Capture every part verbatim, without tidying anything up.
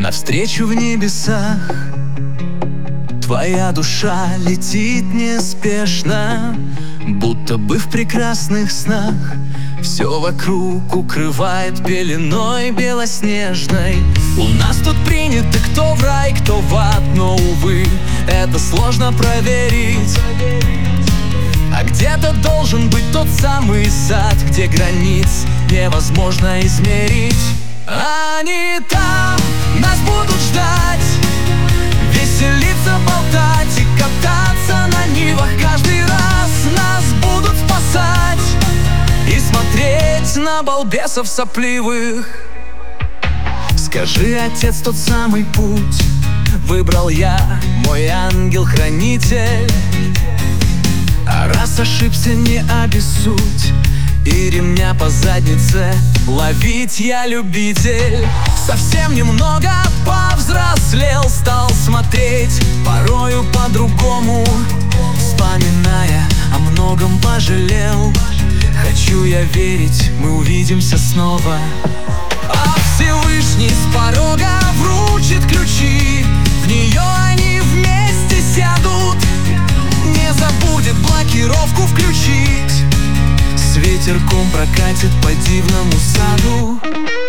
Навстречу в небесах твоя душа летит неспешно, будто бы в прекрасных снах. Все вокруг укрывает пеленой белоснежной. У нас тут принято кто в рай, кто в ад, но, увы, это сложно проверить. А где-то должен быть тот самый сад, где границ невозможно измерить. Они там нас будут ждать, веселиться, болтать и кататься на нивах. Каждый раз нас будут спасать и смотреть на балбесов сопливых. Скажи, отец, тот самый путь выбрал я, мой ангел-хранитель. А раз ошибся, не обессудь, и ремня по заднице ловить я любитель. Совсем немного повзрослел, стал смотреть порою по-другому, вспоминая, о многом пожалел. Хочу я верить, мы увидимся снова. А Всевышний с порога вручит ключи, в нее они вместе сядут. Не забудет блокировку включить, с ветерком прокатит по дивному саду.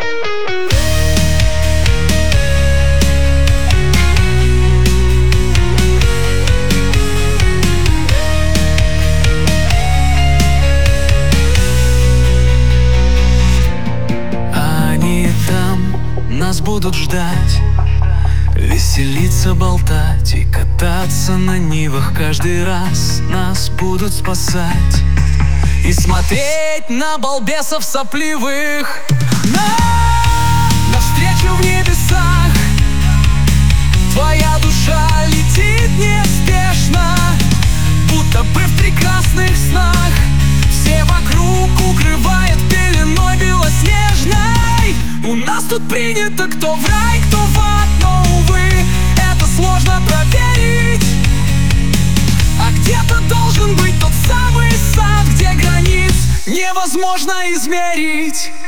Они там нас будут ждать, веселиться, болтать и кататься на нивах. Каждый раз нас будут спасать и смотреть на балбесов сопливых. На, навстречу в небесах твоя душа летит неспешно, будто бы в прекрасных снах. Все вокруг укрывает пеленой белоснежной. У нас тут принято кто в рай, кто в ад, но, увы, это сложно проверить. А где-то должен быть тот самый сад, где границ невозможно измерить.